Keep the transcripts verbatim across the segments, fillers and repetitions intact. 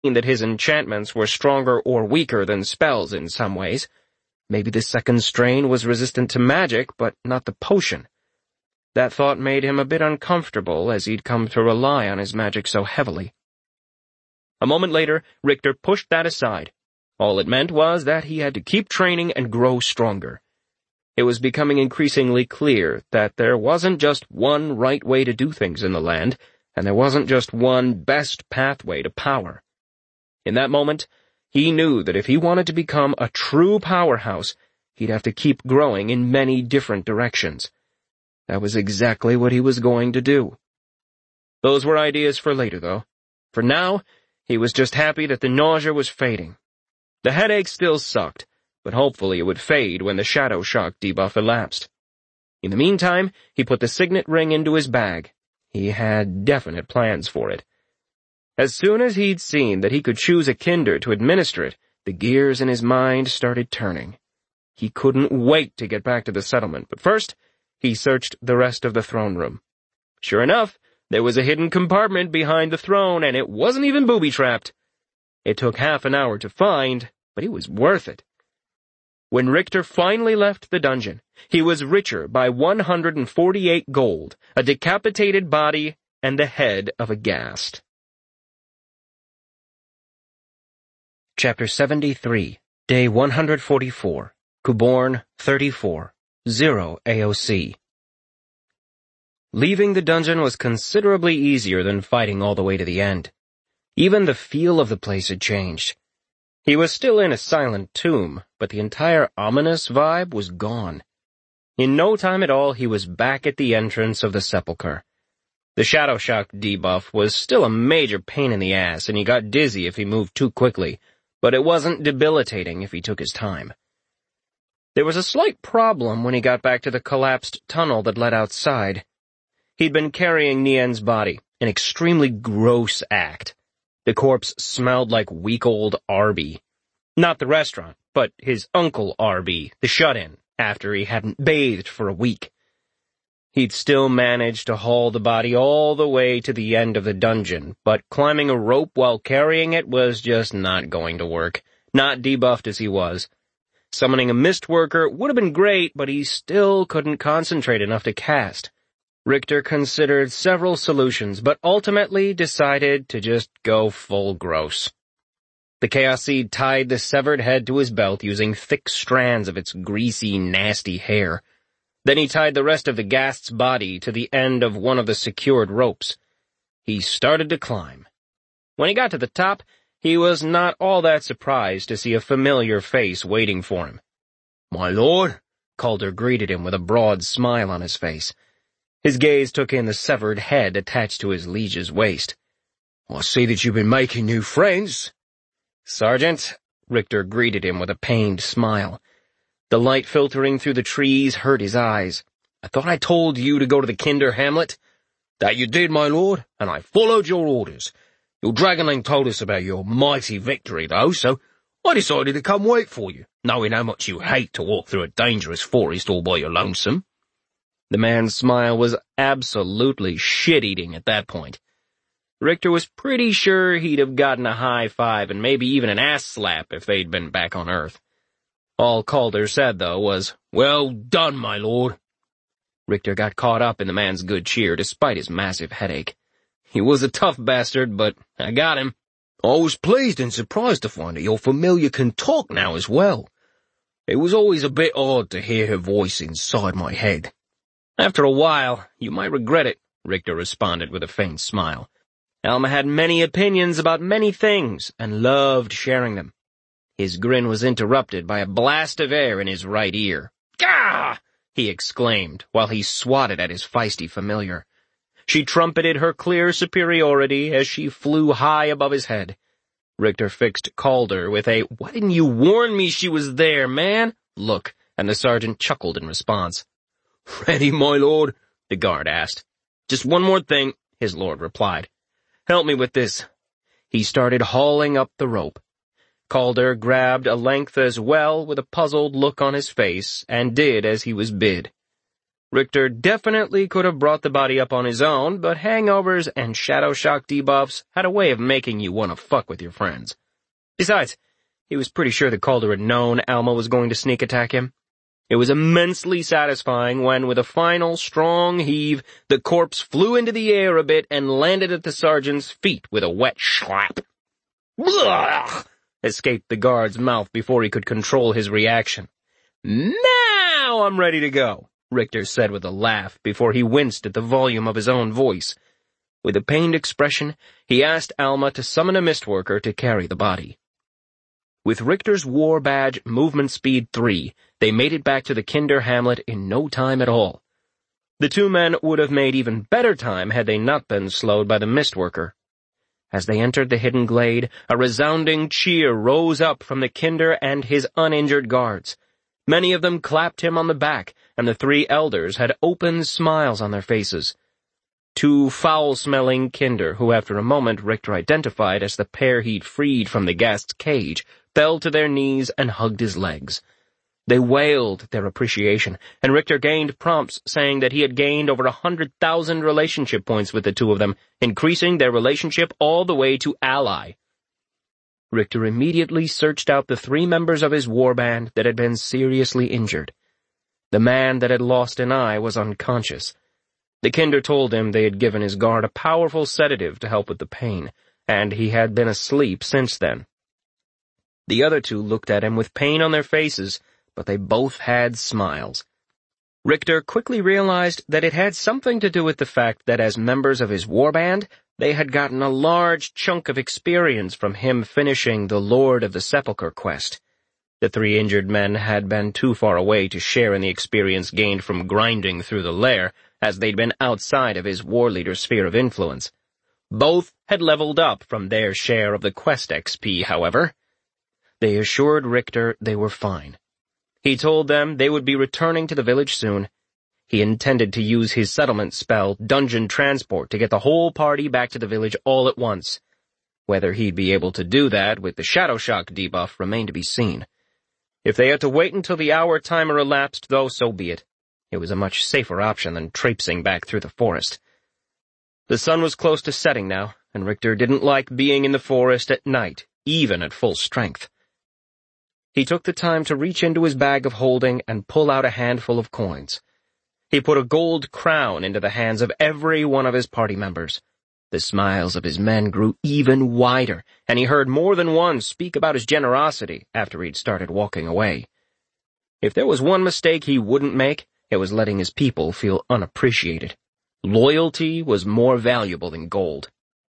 that his enchantments were stronger or weaker than spells in some ways. Maybe the second strain was resistant to magic, but not the potion. That thought made him a bit uncomfortable, as he'd come to rely on his magic so heavily. A moment later, Richter pushed that aside. All it meant was that he had to keep training and grow stronger. It was becoming increasingly clear that there wasn't just one right way to do things in the land, and there wasn't just one best pathway to power. In that moment, he knew that if he wanted to become a true powerhouse, he'd have to keep growing in many different directions. That was exactly what he was going to do. Those were ideas for later, though. For now, he was just happy that the nausea was fading. The headache still sucked, but hopefully it would fade when the shadow shock debuff elapsed. In the meantime, he put the signet ring into his bag. He had definite plans for it. As soon as he'd seen that he could choose a Kinder to administer it, the gears in his mind started turning. He couldn't wait to get back to the settlement, but first, he searched the rest of the throne room. Sure enough, there was a hidden compartment behind the throne, and it wasn't even booby-trapped. It took half an hour to find, but it was worth it. When Richter finally left the dungeon, he was richer by one hundred forty-eight gold, a decapitated body, and the head of a ghast. Chapter seventy-three, Day one hundred forty-four, Kuborn, thirty-four, zero A O C. Leaving the dungeon was considerably easier than fighting all the way to the end. Even the feel of the place had changed. He was still in a silent tomb, but the entire ominous vibe was gone. In no time at all, he was back at the entrance of the sepulchre. The shadow shock debuff was still a major pain in the ass, and he got dizzy if he moved too quickly, but it wasn't debilitating if he took his time. There was a slight problem when he got back to the collapsed tunnel that led outside. He'd been carrying Nien's body, an extremely gross act. The corpse smelled like week-old Arby. Not the restaurant, but his Uncle Arby, the shut-in, after he hadn't bathed for a week. He'd still managed to haul the body all the way to the end of the dungeon, but climbing a rope while carrying it was just not going to work, not debuffed as he was. Summoning a mist worker would have been great, but he still couldn't concentrate enough to cast. Richter considered several solutions, but ultimately decided to just go full gross. The Chaos Seed tied the severed head to his belt using thick strands of its greasy, nasty hair. Then he tied the rest of the ghast's body to the end of one of the secured ropes. He started to climb. When he got to the top, he was not all that surprised to see a familiar face waiting for him. "My lord," Calder greeted him with a broad smile on his face. His gaze took in the severed head attached to his liege's waist. "I see that you've been making new friends." "Sergeant," Richter greeted him with a pained smile. The light filtering through the trees hurt his eyes. "I thought I told you to go to the Kinder Hamlet." "That you did, my lord, and I followed your orders. Your dragonling told us about your mighty victory, though, so I decided to come wait for you, knowing how much you hate to walk through a dangerous forest all by your lonesome." The man's smile was absolutely shit-eating at that point. Richter was pretty sure he'd have gotten a high five and maybe even an ass slap if they'd been back on Earth. All Calder said, though, was, "Well done, my lord." Richter got caught up in the man's good cheer despite his massive headache. He was a tough bastard, but I got him. "I was pleased and surprised to find that your familiar can talk now as well. It was always a bit odd to hear her voice inside my head." "After a while, you might regret it," Richter responded with a faint smile. Alma had many opinions about many things, and loved sharing them. His grin was interrupted by a blast of air in his right ear. "Gah!" he exclaimed, while he swatted at his feisty familiar. She trumpeted her clear superiority as she flew high above his head. Richter fixed Calder with a, "Why didn't you warn me she was there, man?" look, and the sergeant chuckled in response. "Ready, my lord?" the guard asked. "Just one more thing," his lord replied. "Help me with this." He started hauling up the rope. Calder grabbed a length as well with a puzzled look on his face and did as he was bid. Richter definitely could have brought the body up on his own, but hangovers and shadow shock debuffs had a way of making you want to fuck with your friends. Besides, he was pretty sure the Calder had known Alma was going to sneak attack him. It was immensely satisfying when, with a final strong heave, the corpse flew into the air a bit and landed at the sergeant's feet with a wet slap. Blah! Escaped the guard's mouth before he could control his reaction. Now I'm ready to go, Richter said with a laugh before he winced at the volume of his own voice. With a pained expression, he asked Alma to summon a mistworker to carry the body. With Richter's war badge movement speed three, they made it back to the Kinder hamlet in no time at all. The two men would have made even better time had they not been slowed by the mistworker. As they entered the hidden glade, a resounding cheer rose up from the Kinder and his uninjured guards. Many of them clapped him on the back, and the three elders had open smiles on their faces. Two foul-smelling Kinder, who after a moment Richter identified as the pair he'd freed from the ghast's cage, fell to their knees and hugged his legs. They wailed their appreciation, and Richter gained prompts saying that he had gained over a hundred thousand relationship points with the two of them, increasing their relationship all the way to ally. Richter immediately searched out the three members of his warband that had been seriously injured. The man that had lost an eye was unconscious. The Kinder told him they had given his guard a powerful sedative to help with the pain, and he had been asleep since then. The other two looked at him with pain on their faces, but they both had smiles. Richter quickly realized that it had something to do with the fact that as members of his warband, they had gotten a large chunk of experience from him finishing the Lord of the Sepulchre quest. The three injured men had been too far away to share in the experience gained from grinding through the lair, as they'd been outside of his war leader's sphere of influence. Both had leveled up from their share of the quest X P, however. They assured Richter they were fine. He told them they would be returning to the village soon. He intended to use his settlement spell, Dungeon Transport, to get the whole party back to the village all at once. Whether he'd be able to do that with the Shadow Shock debuff remained to be seen. If they had to wait until the hour timer elapsed, though, so be it. It was a much safer option than traipsing back through the forest. The sun was close to setting now, and Richter didn't like being in the forest at night, even at full strength. He took the time to reach into his bag of holding and pull out a handful of coins. He put a gold crown into the hands of every one of his party members. The smiles of his men grew even wider, and he heard more than one speak about his generosity after he'd started walking away. If there was one mistake he wouldn't make, it was letting his people feel unappreciated. Loyalty was more valuable than gold.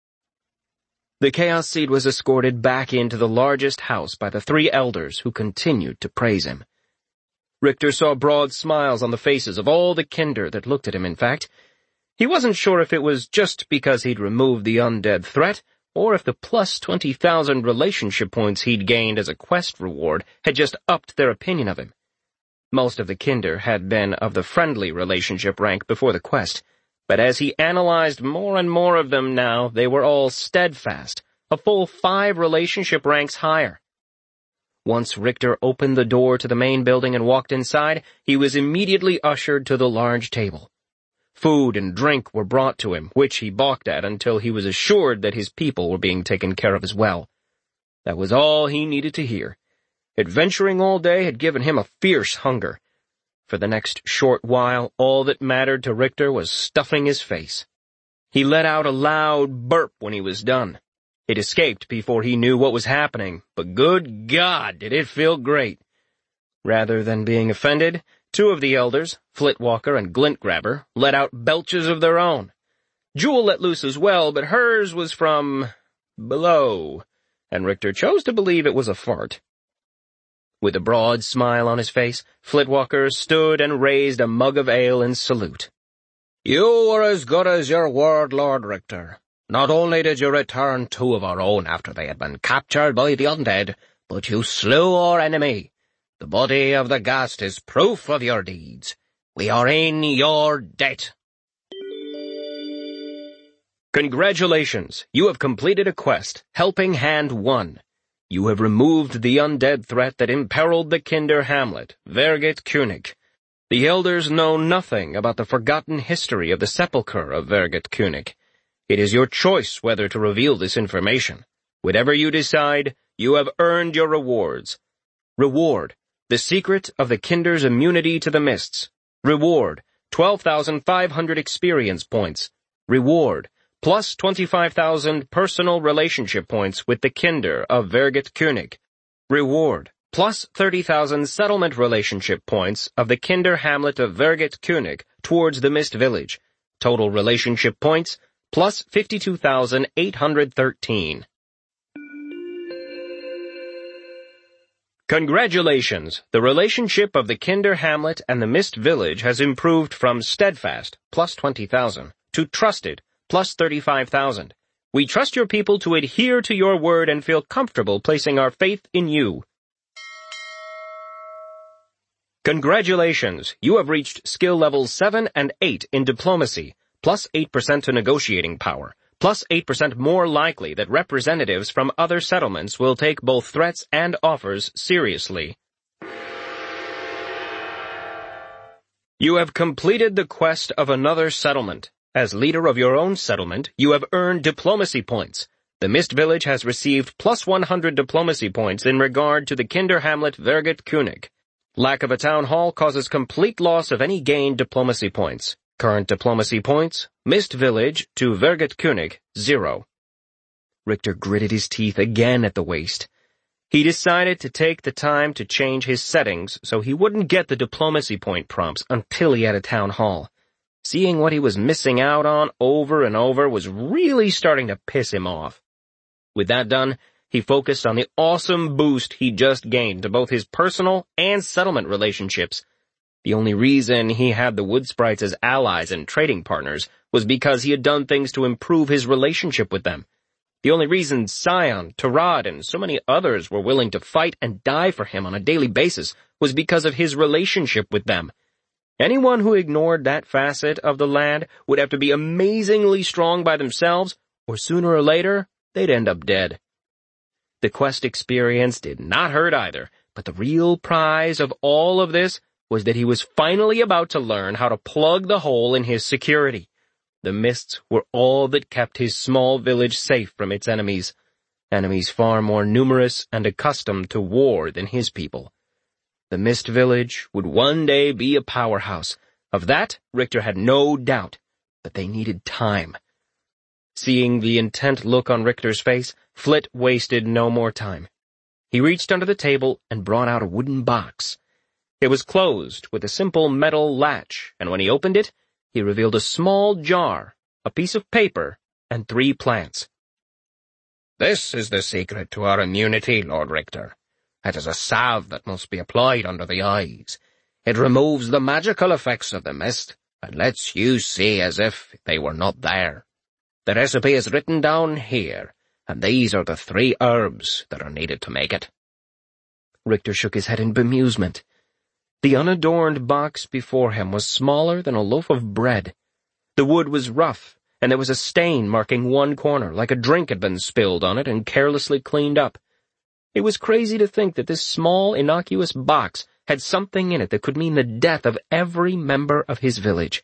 The Chaos Seed was escorted back into the largest house by the three elders who continued to praise him. Richter saw broad smiles on the faces of all the Kinder that looked at him, in fact. He wasn't sure if it was just because he'd removed the undead threat, or if the plus twenty thousand relationship points he'd gained as a quest reward had just upped their opinion of him. Most of the Kinder had been of the friendly relationship rank before the quest, but as he analyzed more and more of them now, they were all steadfast, a full five relationship ranks higher. Once Richter opened the door to the main building and walked inside, he was immediately ushered to the large table. Food and drink were brought to him, which he balked at until he was assured that his people were being taken care of as well. That was all he needed to hear. Adventuring all day had given him a fierce hunger. For the next short while, all that mattered to Richter was stuffing his face. He let out a loud burp when he was done. It escaped before he knew what was happening, but good God, did it feel great. Rather than being offended, two of the elders, Flitwalker and Glintgrabber, let out belches of their own. Jewel let loose as well, but hers was from below, and Richter chose to believe it was a fart. With a broad smile on his face, Flitwalker stood and raised a mug of ale in salute. "You were as good as your word, Lord Richter. Not only did you return two of our own after they had been captured by the undead, but you slew our enemy. The body of the Ghast is proof of your deeds. We are in your debt." Congratulations, you have completed a quest, Helping Hand one. You have removed the undead threat that imperiled the Kinder hamlet, Vergit König. The elders know nothing about the forgotten history of the sepulchre of Verget König. It is your choice whether to reveal this information. Whatever you decide, you have earned your rewards. Reward: the secret of the Kinder's immunity to the mists. Reward: twelve thousand five hundred experience points. Reward: plus twenty-five thousand personal relationship points with the Kinder of Verget König. Reward: plus thirty thousand settlement relationship points of the Kinder Hamlet of Verget König towards the Mist Village. Total relationship points, plus fifty-two thousand eight hundred thirteen. Congratulations! The relationship of the Kinder Hamlet and the Mist Village has improved from steadfast, plus twenty thousand, to trusted, plus thirty-five thousand. We trust your people to adhere to your word and feel comfortable placing our faith in you. Congratulations! You have reached skill levels seven and eight in diplomacy, plus eight percent to negotiating power, plus eight percent more likely that representatives from other settlements will take both threats and offers seriously. You have completed the quest of another settlement. As leader of your own settlement, you have earned diplomacy points. The Mist Village has received plus one hundred diplomacy points in regard to the Kinder Hamlet Verget König. Lack of a town hall causes complete loss of any gained diplomacy points. Current diplomacy points: Mist Village to Verget König, zero. Richter gritted his teeth again at the waste. He decided to take the time to change his settings so he wouldn't get the diplomacy point prompts until he had a town hall. Seeing what he was missing out on over and over was really starting to piss him off. With that done, he focused on the awesome boost he just gained to both his personal and settlement relationships. The only reason he had the Wood Sprites as allies and trading partners was because he had done things to improve his relationship with them. The only reason Sion, Tarad, and so many others were willing to fight and die for him on a daily basis was because of his relationship with them. Anyone who ignored that facet of the lad would have to be amazingly strong by themselves, or sooner or later, they'd end up dead. The quest experience did not hurt either, but the real prize of all of this was that he was finally about to learn how to plug the hole in his security. The mists were all that kept his small village safe from its enemies, enemies far more numerous and accustomed to war than his people. The Mist Village would one day be a powerhouse. Of that, Richter had no doubt, but they needed time. Seeing the intent look on Richter's face, Flit wasted no more time. He reached under the table and brought out a wooden box. It was closed with a simple metal latch, and when he opened it, he revealed a small jar, a piece of paper, and three plants. This is the secret to our immunity, Lord Richter. It is a salve that must be applied under the eyes. It removes the magical effects of the mist, and lets you see as if they were not there. The recipe is written down here, and these are the three herbs that are needed to make it. Richter shook his head in bemusement. The unadorned box before him was smaller than a loaf of bread. The wood was rough, and there was a stain marking one corner, like a drink had been spilled on it and carelessly cleaned up. It was crazy to think that this small, innocuous box had something in it that could mean the death of every member of his village.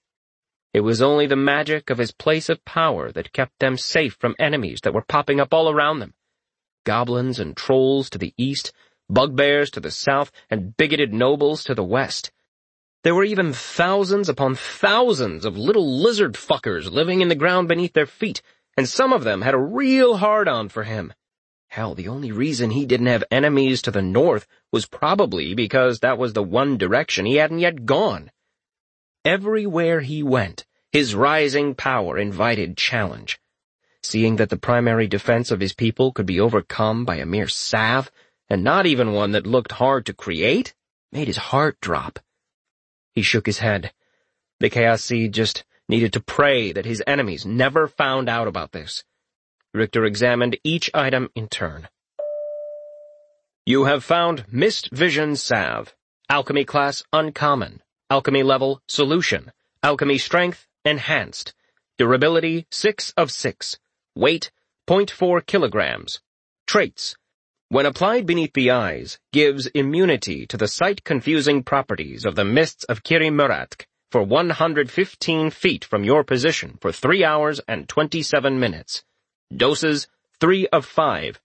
It was only the magic of his place of power that kept them safe from enemies that were popping up all around them. Goblins and trolls to the east, bugbears to the south, and bigoted nobles to the west. There were even thousands upon thousands of little lizard fuckers living in the ground beneath their feet, and some of them had a real hard-on for him. Hell, the only reason he didn't have enemies to the north was probably because that was the one direction he hadn't yet gone. Everywhere he went, his rising power invited challenge. Seeing that the primary defense of his people could be overcome by a mere salve, and not even one that looked hard to create, made his heart drop. He shook his head. The Chaos Seed just needed to pray that his enemies never found out about this. Richter examined each item in turn. You have found Mist Vision Salve. Alchemy class Uncommon. Alchemy level Solution. Alchemy strength Enhanced. Durability six of six. Weight zero point four kilograms. Traits: when applied beneath the eyes, gives immunity to the sight-confusing properties of the mists of Kiri Muratk for one hundred fifteen feet from your position for three hours and twenty-seven minutes. Doses, three of five.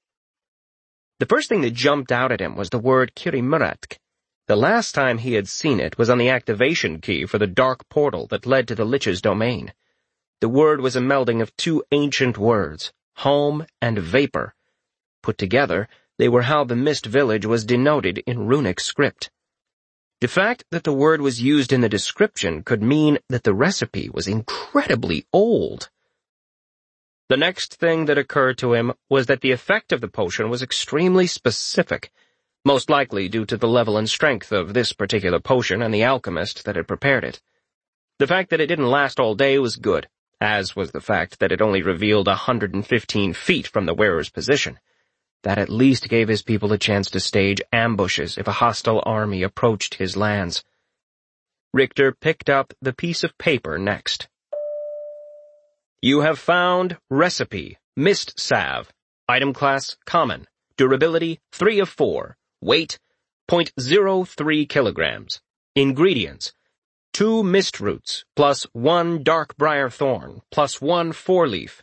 The first thing that jumped out at him was the word Kiri Muratk. The last time he had seen it was on the activation key for the dark portal that led to the Lich's domain. The word was a melding of two ancient words, home and vapor. Put together, they were how the Mist Village was denoted in runic script. The fact that the word was used in the description could mean that the recipe was incredibly old. The next thing that occurred to him was that the effect of the potion was extremely specific, most likely due to the level and strength of this particular potion and the alchemist that had prepared it. The fact that it didn't last all day was good, as was the fact that it only revealed one hundred fifteen feet from the wearer's position. That at least gave his people a chance to stage ambushes if a hostile army approached his lands. Richter picked up the piece of paper next. You have found recipe, mist salve, item class common, durability three of four, weight zero point zero three kilograms, ingredients, two mist roots plus one dark briar thorn plus one four leaf.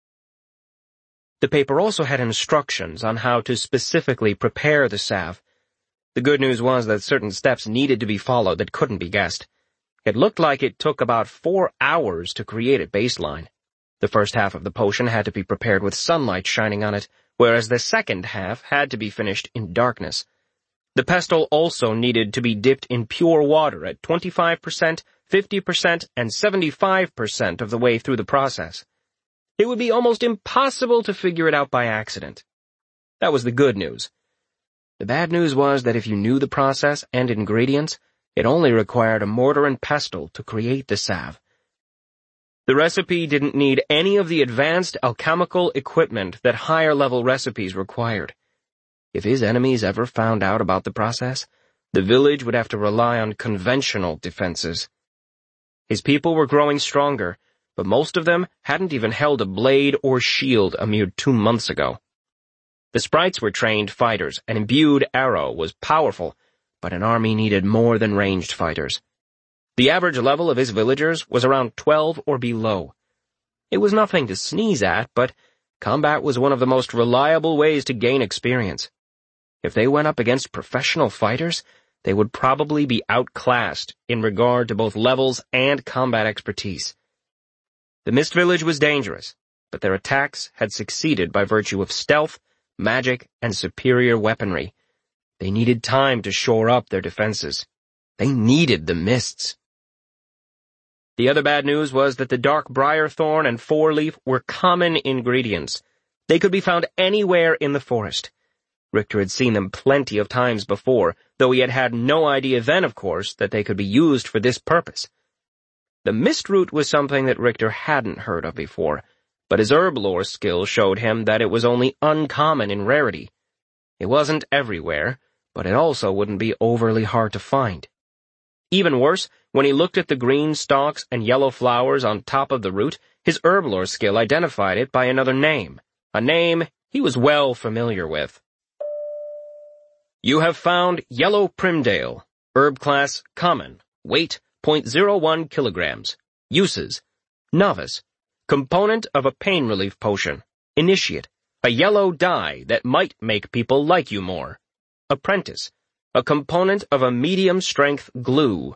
The paper also had instructions on how to specifically prepare the salve. The good news was that certain steps needed to be followed that couldn't be guessed. It looked like it took about four hours to create a baseline. The first half of the potion had to be prepared with sunlight shining on it, whereas the second half had to be finished in darkness. The pestle also needed to be dipped in pure water at twenty-five percent, fifty percent, and seventy-five percent of the way through the process. It would be almost impossible to figure it out by accident. That was the good news. The bad news was that if you knew the process and ingredients, it only required a mortar and pestle to create the salve. The recipe didn't need any of the advanced alchemical equipment that higher-level recipes required. If his enemies ever found out about the process, the village would have to rely on conventional defenses. His people were growing stronger, but most of them hadn't even held a blade or shield a mere two months ago. The sprites were trained fighters, and imbued arrow was powerful, but an army needed more than ranged fighters. The average level of his villagers was around twelve or below. It was nothing to sneeze at, but combat was one of the most reliable ways to gain experience. If they went up against professional fighters, they would probably be outclassed in regard to both levels and combat expertise. The Mist Village was dangerous, but their attacks had succeeded by virtue of stealth, magic, and superior weaponry. They needed time to shore up their defenses. They needed the mists. The other bad news was that the dark briar thorn and four-leaf were common ingredients. They could be found anywhere in the forest. Richter had seen them plenty of times before, though he had had no idea then, of course, that they could be used for this purpose. The mist root was something that Richter hadn't heard of before, but his herb lore skill showed him that it was only uncommon in rarity. It wasn't everywhere, but it also wouldn't be overly hard to find. Even worse, when he looked at the green stalks and yellow flowers on top of the root, his herb lore skill identified it by another name, a name he was well familiar with. You have found yellow primdale, herb class common, weight zero point zero one kilograms, uses, novice, component of a pain relief potion, initiate, a yellow dye that might make people like you more, apprentice, a component of a medium-strength glue.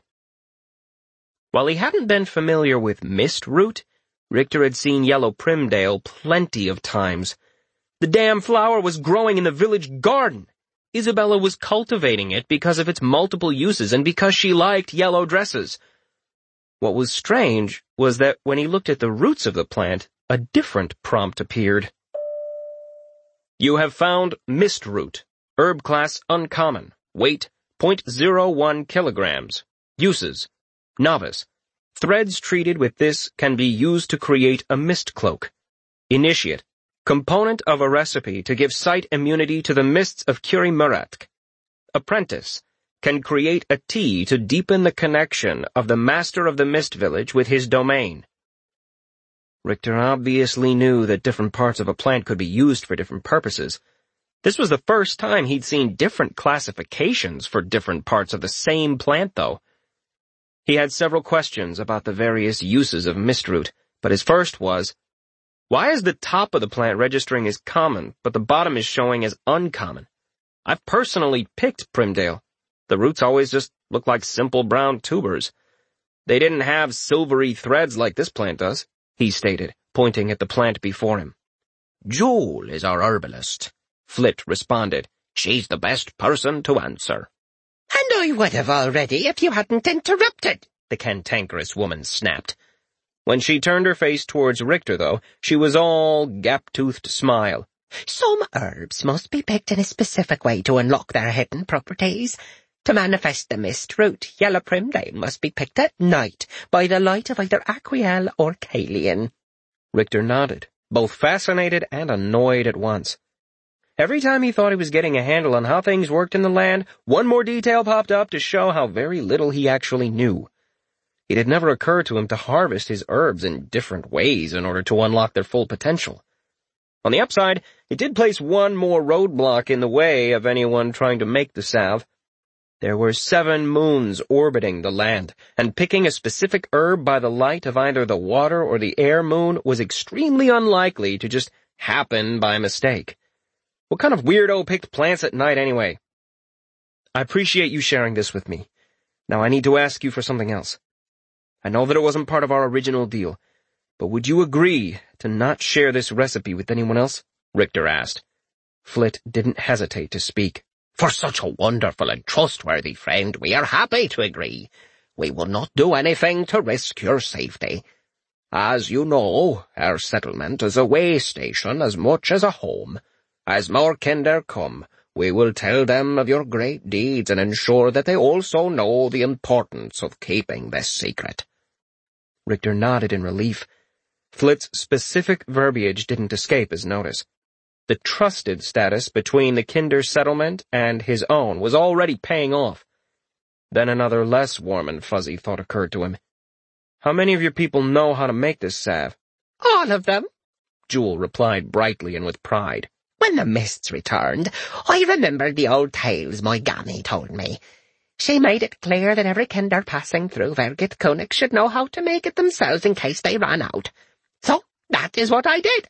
While he hadn't been familiar with mist root, Richter had seen yellow primdale plenty of times. The damn flower was growing in the village garden. Isabella was cultivating it because of its multiple uses and because she liked yellow dresses. What was strange was that when he looked at the roots of the plant, a different prompt appeared. You have found mist root, herb class uncommon, weight zero point zero one kilograms, uses, novice. Threads treated with this can be used to create a mist cloak. Initiate. Component of a recipe to give sight immunity to the mists of Kiri Muratk. Apprentice. Can create a tea to deepen the connection of the master of the Mist Village with his domain. Richter obviously knew that different parts of a plant could be used for different purposes. This was the first time he'd seen different classifications for different parts of the same plant, though. He had several questions about the various uses of mistroot, but his first was, why is the top of the plant registering as common, but the bottom is showing as uncommon? I've personally picked Primdale. The roots always just look like simple brown tubers. They didn't have silvery threads like this plant does, he stated, pointing at the plant before him. Jewel is our herbalist, Flit responded. She's the best person to answer. And I would have already if you hadn't interrupted, the cantankerous woman snapped. When she turned her face towards Richter, though, she was all gap-toothed smile. Some herbs must be picked in a specific way to unlock their hidden properties. To manifest the mist root, yellow primdale must be picked at night by the light of either Aquiel or Kalian. Richter nodded, both fascinated and annoyed at once. Every time he thought he was getting a handle on how things worked in the land, one more detail popped up to show how very little he actually knew. It had never occurred to him to harvest his herbs in different ways in order to unlock their full potential. On the upside, it did place one more roadblock in the way of anyone trying to make the salve. There were seven moons orbiting the land, and picking a specific herb by the light of either the water or the air moon was extremely unlikely to just happen by mistake. What kind of weirdo picked plants at night anyway? I appreciate you sharing this with me. Now I need to ask you for something else. I know that it wasn't part of our original deal, but would you agree to not share this recipe with anyone else? Richter asked. Flit didn't hesitate to speak. For such a wonderful and trustworthy friend, we are happy to agree. We will not do anything to risk your safety. As you know, our settlement is a way station as much as a home. As more kinder come, we will tell them of your great deeds and ensure that they also know the importance of keeping this secret. Richter nodded in relief. Flit's specific verbiage didn't escape his notice. The trusted status between the Kinder settlement and his own was already paying off. Then another less warm and fuzzy thought occurred to him. How many of your people know how to make this salve? All of them, Jewel replied brightly and with pride. When the mists returned, I remembered the old tales my Gammy told me. She made it clear that every Kinder passing through Vergit Koenig should know how to make it themselves in case they ran out. So, that is what I did.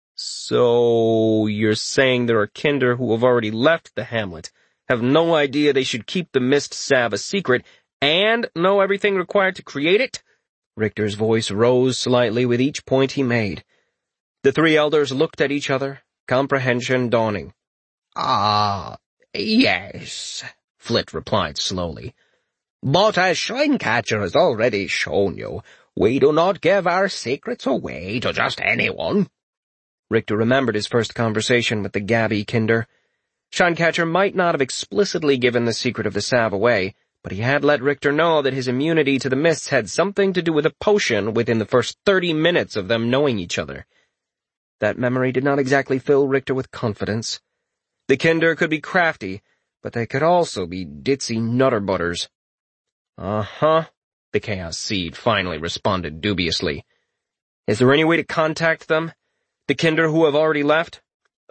So, you're saying there are Kinder who have already left the hamlet, have no idea they should keep the mist salve a secret, and know everything required to create it? Richter's voice rose slightly with each point he made. The three elders looked at each other, comprehension dawning. Ah, yes, Flit replied slowly. But as Shinecatcher has already shown you, we do not give our secrets away to just anyone. Richter remembered his first conversation with the Gabby Kinder. Shinecatcher might not have explicitly given the secret of the salve away, but he had let Richter know that his immunity to the mists had something to do with a potion within the first thirty minutes of them knowing each other. That memory did not exactly fill Richter with confidence. The Kinder could be crafty, but they could also be ditzy nutterbutters. Uh-huh, the Chaos Seed finally responded dubiously. Is there any way to contact them? The Kinder who have already left?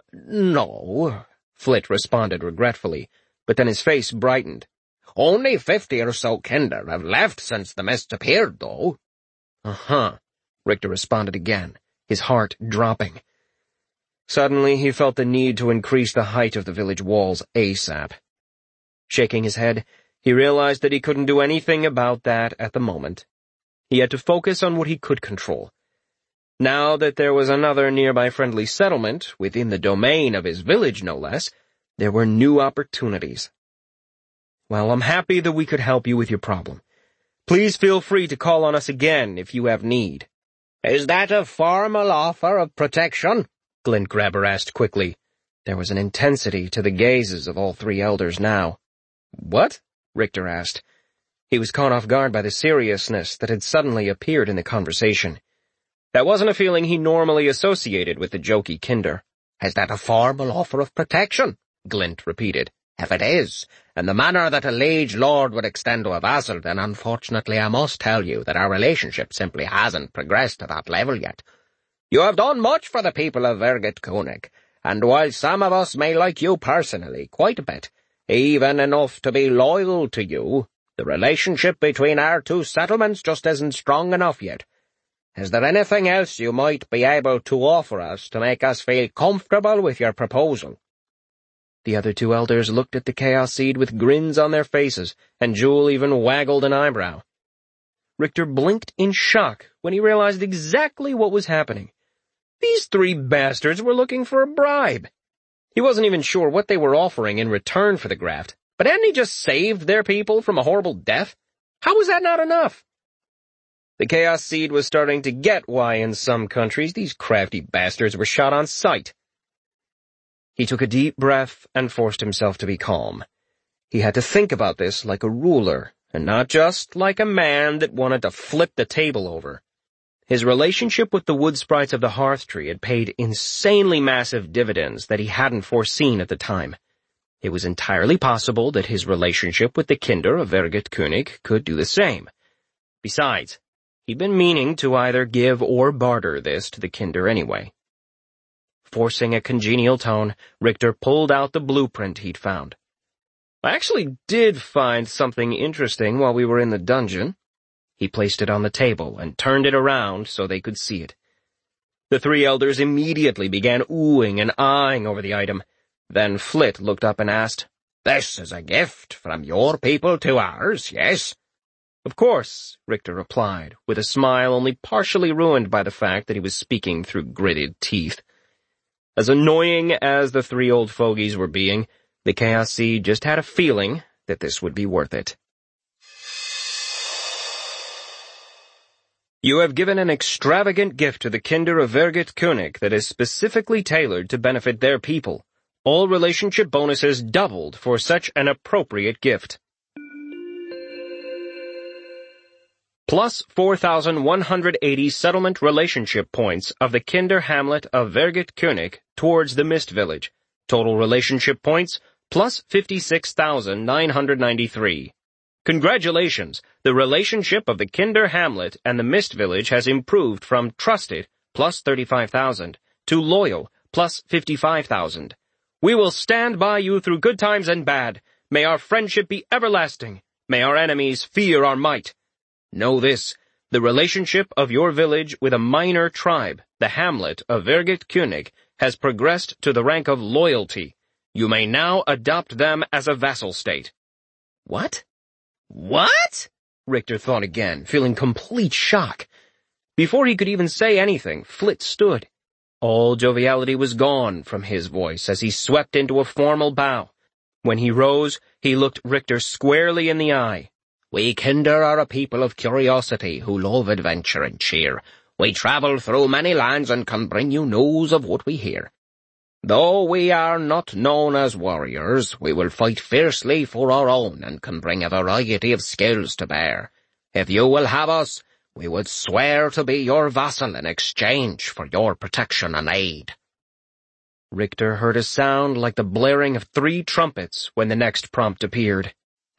No, Flit responded regretfully, but then his face brightened. Only fifty or so Kinder have left since the mist appeared, though. Uh-huh, Richter responded again, his heart dropping. Suddenly he felt the need to increase the height of the village walls ASAP. Shaking his head, he realized that he couldn't do anything about that at the moment. He had to focus on what he could control. Now that there was another nearby friendly settlement, within the domain of his village no less, there were new opportunities. Well, I'm happy that we could help you with your problem. Please feel free to call on us again if you have need. Is that a formal offer of protection? Glintgrabber asked quickly. There was an intensity to the gazes of all three elders now. What? Richter asked. He was caught off guard by the seriousness that had suddenly appeared in the conversation. That wasn't a feeling he normally associated with the jokey Kinder. Is that a formal offer of protection? Glint repeated. If it is, in the manner that a liege lord would extend to a vassal, then unfortunately I must tell you that our relationship simply hasn't progressed to that level yet. You have done much for the people of Vergit Koenig, and while some of us may like you personally quite a bit, even enough to be loyal to you, the relationship between our two settlements just isn't strong enough yet. Is there anything else you might be able to offer us to make us feel comfortable with your proposal?" The other two elders looked at the Chaos Seed with grins on their faces, and Jewel even waggled an eyebrow. Richter blinked in shock when he realized exactly what was happening. These three bastards were looking for a bribe. He wasn't even sure what they were offering in return for the graft, but hadn't he just saved their people from a horrible death? How was that not enough? The Chaos Seed was starting to get why in some countries these crafty bastards were shot on sight. He took a deep breath and forced himself to be calm. He had to think about this like a ruler, and not just like a man that wanted to flip the table over. His relationship with the wood sprites of the Hearth Tree had paid insanely massive dividends that he hadn't foreseen at the time. It was entirely possible that his relationship with the Kinder of Verget König could do the same. Besides, he'd been meaning to either give or barter this to the Kinder anyway. Forcing a congenial tone, Richter pulled out the blueprint he'd found. "I actually did find something interesting while we were in the dungeon." He placed it on the table and turned it around so they could see it. The three elders immediately began oohing and eyeing over the item. Then Flit looked up and asked, "This is a gift from your people to ours, yes?" "Of course," Richter replied, with a smile only partially ruined by the fact that he was speaking through gritted teeth. As annoying as the three old fogies were being, the Chaos Seed just had a feeling that this would be worth it. "You have given an extravagant gift to the Kinder of Verget König that is specifically tailored to benefit their people. All relationship bonuses doubled for such an appropriate gift. Plus four thousand one hundred eighty settlement relationship points of the Kinder Hamlet of Verget König towards the Mist Village. Total relationship points, plus fifty-six thousand nine hundred ninety-three. Congratulations, the relationship of the Kinder Hamlet and the Mist Village has improved from trusted, plus thirty-five thousand, to loyal, plus fifty-five thousand. We will stand by you through good times and bad. May our friendship be everlasting. May our enemies fear our might. Know this, the relationship of your village with a minor tribe, the Hamlet of Verget König, has progressed to the rank of loyalty. You may now adopt them as a vassal state." What? What? Richter thought again, feeling complete shock. Before he could even say anything, Flit stood. All joviality was gone from his voice as he swept into a formal bow. When he rose, he looked Richter squarely in the eye. "We Kinder are a people of curiosity who love adventure and cheer. We travel through many lands and can bring you news of what we hear. Though we are not known as warriors, we will fight fiercely for our own and can bring a variety of skills to bear. If you will have us, we would swear to be your vassal in exchange for your protection and aid." Richter heard a sound like the blaring of three trumpets when the next prompt appeared.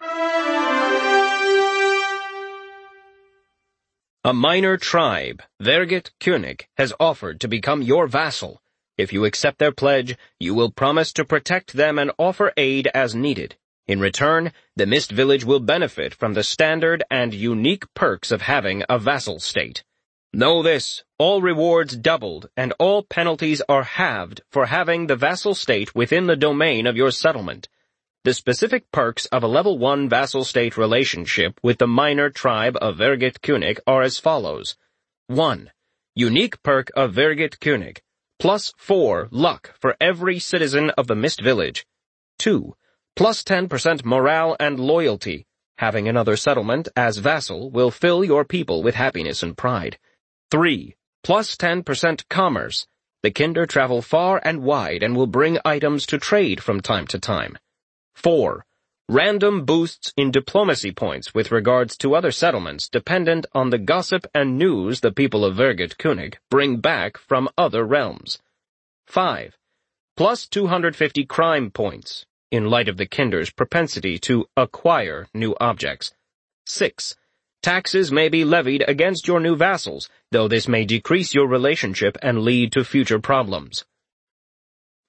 A minor tribe, Verget König, has offered to become your vassal. If you accept their pledge, you will promise to protect them and offer aid as needed. In return, the Mist Village will benefit from the standard and unique perks of having a vassal state. Know this, all rewards doubled and all penalties are halved for having the vassal state within the domain of your settlement. The specific perks of a level one vassal state relationship with the minor tribe of Verget König are as follows. one. Unique perk of Verget König. Plus four luck for every citizen of the Mist Village. two. Plus ten percent morale and loyalty. Having another settlement as vassal will fill your people with happiness and pride. three. Plus ten percent commerce. The Kinder travel far and wide and will bring items to trade from time to time. four. Random boosts in diplomacy points with regards to other settlements dependent on the gossip and news the people of Verget König bring back from other realms. five. Plus two hundred fifty crime points, in light of the Kinder's propensity to acquire new objects. six. Taxes may be levied against your new vassals, though this may decrease your relationship and lead to future problems.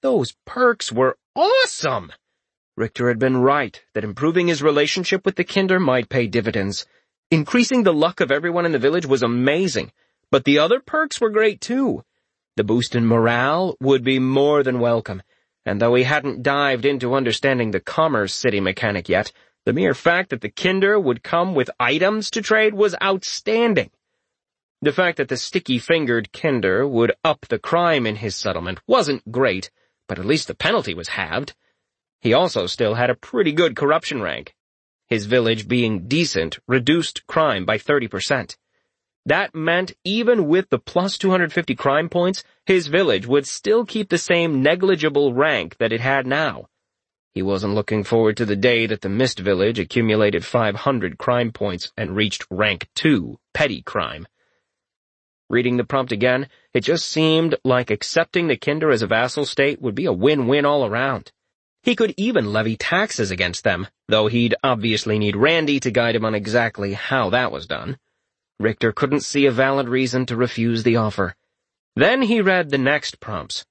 Those perks were awesome! Richter had been right that improving his relationship with the Kinder might pay dividends. Increasing the luck of everyone in the village was amazing, but the other perks were great too. The boost in morale would be more than welcome, and though he hadn't dived into understanding the Commerce City mechanic yet, the mere fact that the Kinder would come with items to trade was outstanding. The fact that the sticky-fingered Kinder would up the crime in his settlement wasn't great, but at least the penalty was halved. He also still had a pretty good corruption rank. His village being decent reduced crime by thirty percent. That meant even with the plus two hundred fifty crime points, his village would still keep the same negligible rank that it had now. He wasn't looking forward to the day that the Mist Village accumulated five hundred crime points and reached rank two, petty crime. Reading the prompt again, it just seemed like accepting the Kinder as a vassal state would be a win-win all around. He could even levy taxes against them, though he'd obviously need Randy to guide him on exactly how that was done. Richter couldn't see a valid reason to refuse the offer. Then he read the next prompts.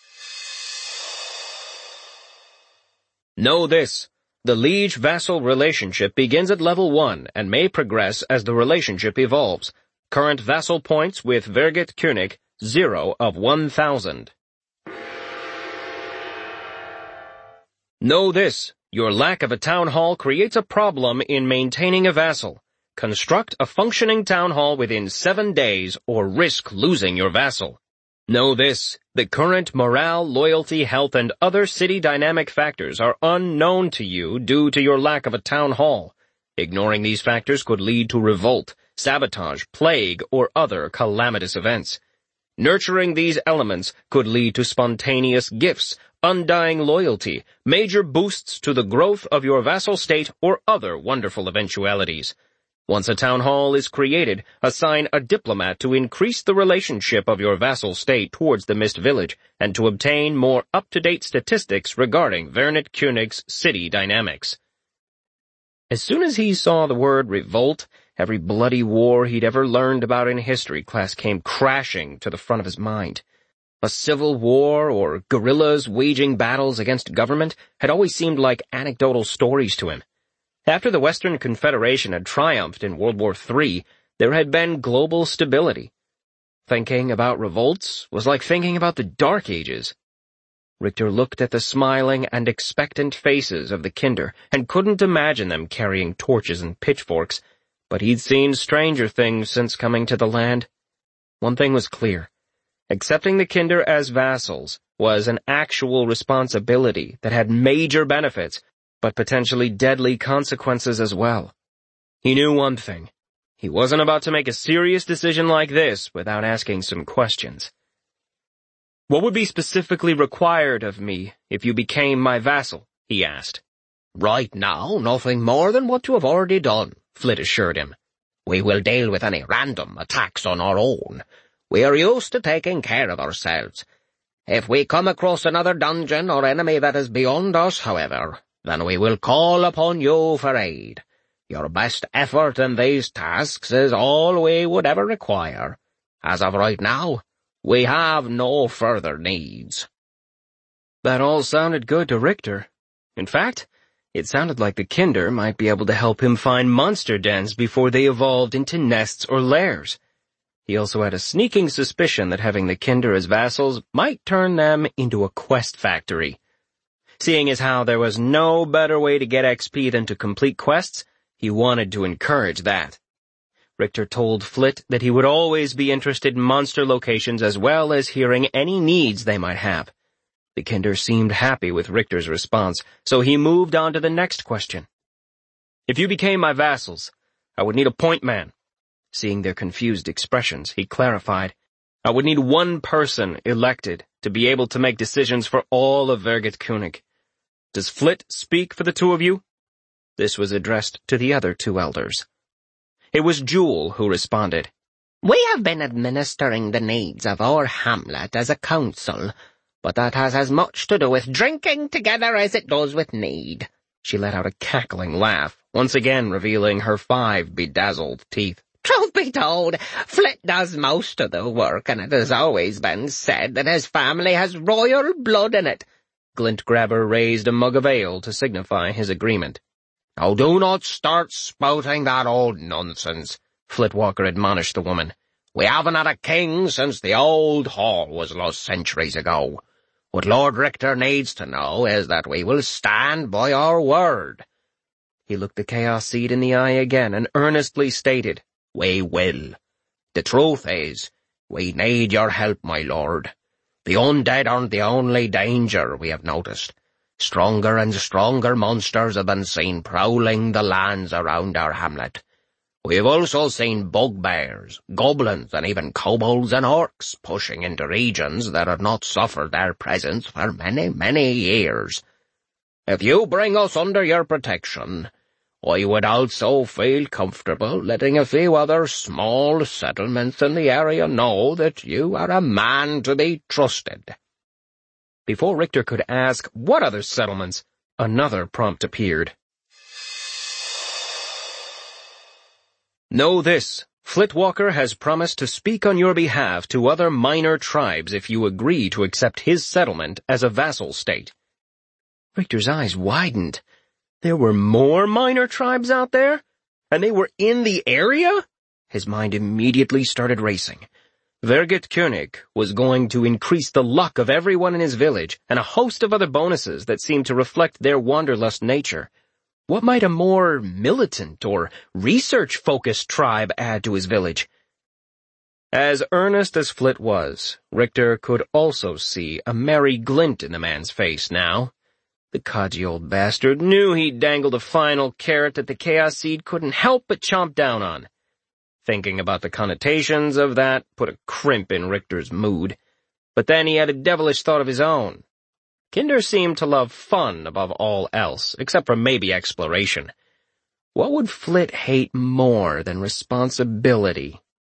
Know this. The liege-vassal relationship begins at level one and may progress as the relationship evolves. Current vassal points with Vergit König, zero of one thousand. Know this. Your lack of a town hall creates a problem in maintaining a vassal. Construct a functioning town hall within seven days or risk losing your vassal. Know this. The current morale, loyalty, health, and other city dynamic factors are unknown to you due to your lack of a town hall. Ignoring these factors could lead to revolt, sabotage, plague, or other calamitous events. Nurturing these elements could lead to spontaneous gifts, undying loyalty, major boosts to the growth of your vassal state, or other wonderful eventualities. Once a town hall is created, assign a diplomat to increase the relationship of your vassal state towards the Mist Village, and to obtain more up-to-date statistics regarding Vergit König's city dynamics. As soon as he saw the word revolt, every bloody war he'd ever learned about in history class came crashing to the front of his mind. A civil war or guerrillas waging battles against government had always seemed like anecdotal stories to him. After the Western Confederation had triumphed in World War Three, there had been global stability. Thinking about revolts was like thinking about the Dark Ages. Richter looked at the smiling and expectant faces of the Kinder and couldn't imagine them carrying torches and pitchforks, but he'd seen stranger things since coming to the land. One thing was clear. Accepting the Kinder as vassals was an actual responsibility that had major benefits, but potentially deadly consequences as well. He knew one thing. He wasn't about to make a serious decision like this without asking some questions. What would be specifically required of me if you became my vassal? He asked. Right now, nothing more than what you have already done, Flit assured him. We will deal with any random attacks on our own. We are used to taking care of ourselves. If we come across another dungeon or enemy that is beyond us, however, then we will call upon you for aid. Your best effort in these tasks is all we would ever require. As of right now, we have no further needs. That all sounded good to Richter. In fact, it sounded like the Kinder might be able to help him find monster dens before they evolved into nests or lairs. He also had a sneaking suspicion that having the Kinder as vassals might turn them into a quest factory. Seeing as how there was no better way to get X P than to complete quests, he wanted to encourage that. Richter told Flit that he would always be interested in monster locations as well as hearing any needs they might have. The Kinder seemed happy with Richter's response, so he moved on to the next question. If you became my vassals, I would need a point man. Seeing their confused expressions, he clarified, I would need one person elected to be able to make decisions for all of Vergit König. Does Flit speak for the two of you? This was addressed to the other two elders. It was Jewel who responded. We have been administering the needs of our hamlet as a council, but that has as much to do with drinking together as it does with need. She let out a cackling laugh, once again revealing her five bedazzled teeth. Truth be told, Flit does most of the work, and it has always been said that his family has royal blood in it. Glintgrabber raised a mug of ale to signify his agreement. "Oh, do not start spouting that old nonsense," Flitwalker admonished the woman. "We haven't had a king since the old hall was lost centuries ago. What Lord Richter needs to know is that we will stand by our word." He looked the Chaos Seed in the eye again and earnestly stated, "We will. The truth is, we need your help, my lord. The undead aren't the only danger we have noticed. Stronger and stronger monsters have been seen prowling the lands around our hamlet. We have also seen bugbears, goblins, and even kobolds and orcs pushing into regions that have not suffered their presence for many, many years. If you bring us under your protection, I would also feel comfortable letting a few other small settlements in the area know that you are a man to be trusted." Before Richter could ask what other settlements, another prompt appeared. Know this, Flitwalker has promised to speak on your behalf to other minor tribes if you agree to accept his settlement as a vassal state. Richter's eyes widened. There were more minor tribes out there? And they were in the area? His mind immediately started racing. Verget König was going to increase the luck of everyone in his village, and a host of other bonuses that seemed to reflect their wanderlust nature. What might a more militant or research-focused tribe add to his village? As earnest as Flit was, Richter could also see a merry glint in the man's face now. The codgy old bastard knew he'd dangled a final carrot that the Chaos Seed couldn't help but chomp down on. Thinking about the connotations of that put a crimp in Richter's mood. But then he had a devilish thought of his own. Kinder seemed to love fun above all else, except for maybe exploration. What would Flit hate more than responsibility?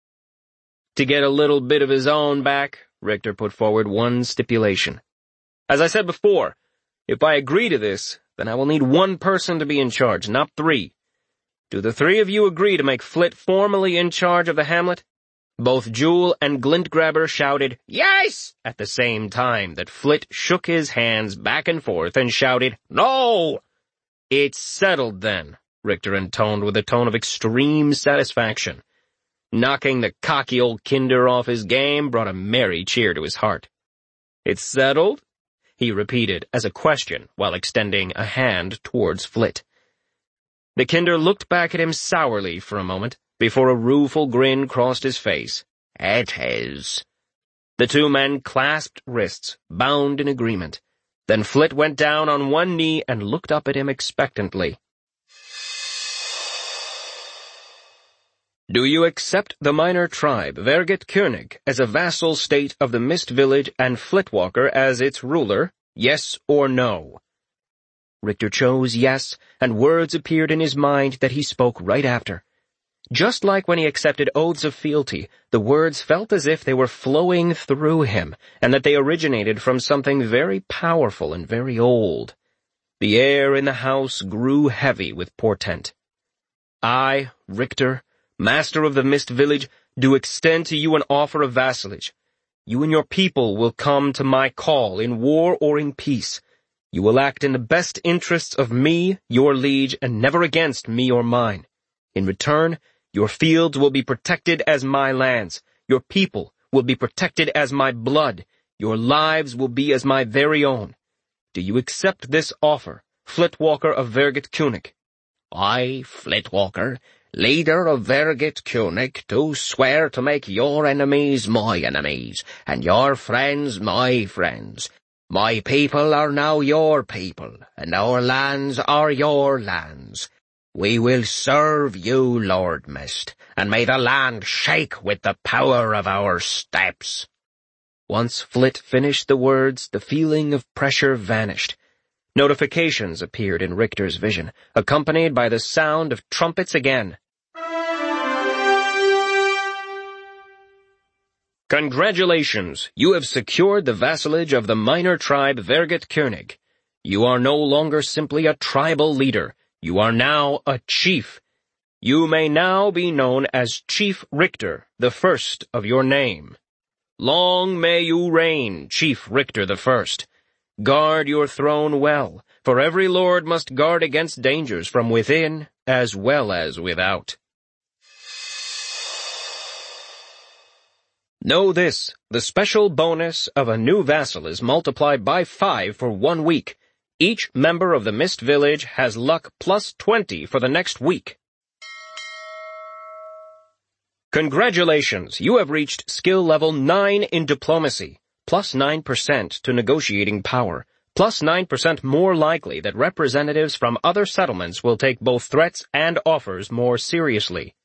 To get a little bit of his own back, Richter put forward one stipulation. As I said before, if I agree to this, then I will need one person to be in charge, not three. Do the three of you agree to make Flit formally in charge of the hamlet? Both Jewel and Glintgrabber shouted, "Yes!" at the same time that Flit shook his hands back and forth and shouted, "No!" "It's settled then," Richter intoned with a tone of extreme satisfaction. Knocking the cocky old Kinder off his game brought a merry cheer to his heart. "It's settled?" he repeated as a question while extending a hand towards Flit. The Kinder looked back at him sourly for a moment, before a rueful grin crossed his face. "It is." The two men clasped wrists, bound in agreement. Then Flit went down on one knee and looked up at him expectantly. "Do you accept the minor tribe, Verget König, as a vassal state of the Mist Village and Flitwalker as its ruler, yes or no?" Richter chose yes, and words appeared in his mind that he spoke right after. Just like when he accepted oaths of fealty, the words felt as if they were flowing through him, and that they originated from something very powerful and very old. The air in the house grew heavy with portent. "I, Richter, Master of the Mist Village, do extend to you an offer of vassalage. You and your people will come to my call in war or in peace. You will act in the best interests of me, your liege, and never against me or mine. In return, your fields will be protected as my lands. Your people will be protected as my blood. Your lives will be as my very own. Do you accept this offer, Flitwalker of Verget König?" "I, Flitwalker, leader of Verget König, do swear to make your enemies my enemies, and your friends my friends. My people are now your people, and our lands are your lands. We will serve you, Lord Mist, and may the land shake with the power of our steps." Once Flit finished the words, the feeling of pressure vanished. Notifications appeared in Richter's vision, accompanied by the sound of trumpets again. Congratulations! You have secured the vassalage of the minor tribe Verget König. You are no longer simply a tribal leader. You are now a chief. You may now be known as Chief Richter, the first of your name. Long may you reign, Chief Richter the First. Guard your throne well, for every lord must guard against dangers from within as well as without. Know this, the special bonus of a new vassal is multiplied by five for one week. Each member of the Mist Village has luck plus twenty for the next week. Congratulations, you have reached skill level nine in diplomacy, plus nine percent to negotiating power, plus nine percent more likely that representatives from other settlements will take both threats and offers more seriously.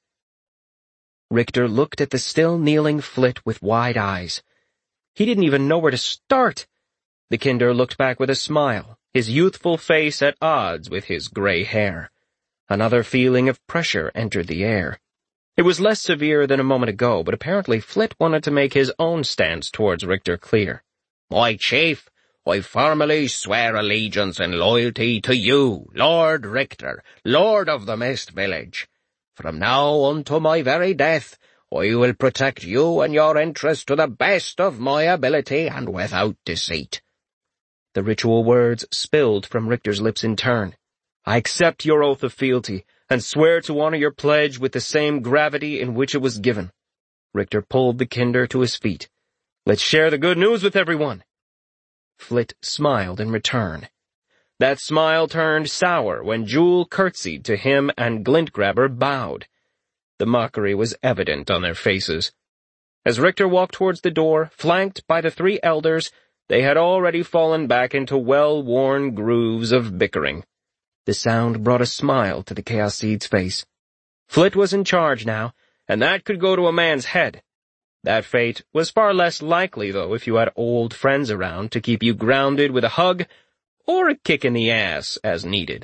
Richter looked at the still kneeling Flit with wide eyes. He didn't even know where to start. The Kinder looked back with a smile, his youthful face at odds with his gray hair. Another feeling of pressure entered the air. It was less severe than a moment ago, but apparently Flit wanted to make his own stance towards Richter clear. My chief, I formally swear allegiance and loyalty to you, Lord Richter, Lord of the Mist Village. From now unto my very death, I will protect you and your interests to the best of my ability and without deceit. The ritual words spilled from Richter's lips in turn. I accept your oath of fealty, and swear to honor your pledge with the same gravity in which it was given. Richter pulled the Kinder to his feet. Let's share the good news with everyone. Flit smiled in return. That smile turned sour when Jewel curtsied to him and Glintgrabber bowed. The mockery was evident on their faces. As Richter walked towards the door, flanked by the three elders, they had already fallen back into well-worn grooves of bickering. The sound brought a smile to the Chaos Seed's face. Flit was in charge now, and that could go to a man's head. That fate was far less likely, though, if you had old friends around to keep you grounded with a hug or a kick in the ass as needed.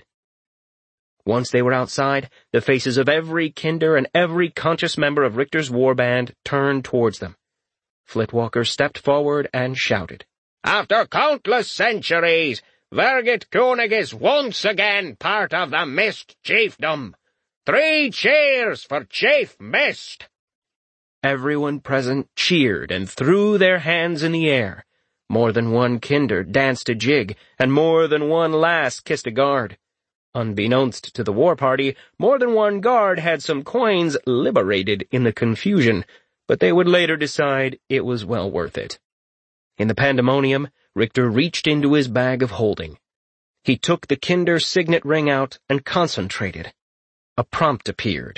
Once they were outside, the faces of every Kinder and every conscious member of Richter's warband turned towards them. Flitwalker stepped forward and shouted, After countless centuries, Vergit Koenig is once again part of the Mist Chiefdom. Three cheers for Chief Mist! Everyone present cheered and threw their hands in the air. More than one Kinder danced a jig, and more than one lass kissed a guard. Unbeknownst to the war party, more than one guard had some coins liberated in the confusion, but they would later decide it was well worth it. In the pandemonium, Richter reached into his bag of holding. He took the Kinder signet ring out and concentrated. A prompt appeared.